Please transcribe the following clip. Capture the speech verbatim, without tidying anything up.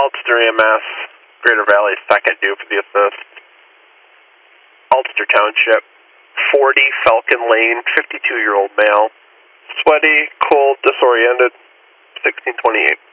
Ulster E M S, Greater Valley, second due for the assist. Ulster Township, forty Falcon Lane, fifty-two-year-old male. Sweaty, cold, disoriented, sixteen twenty-eight.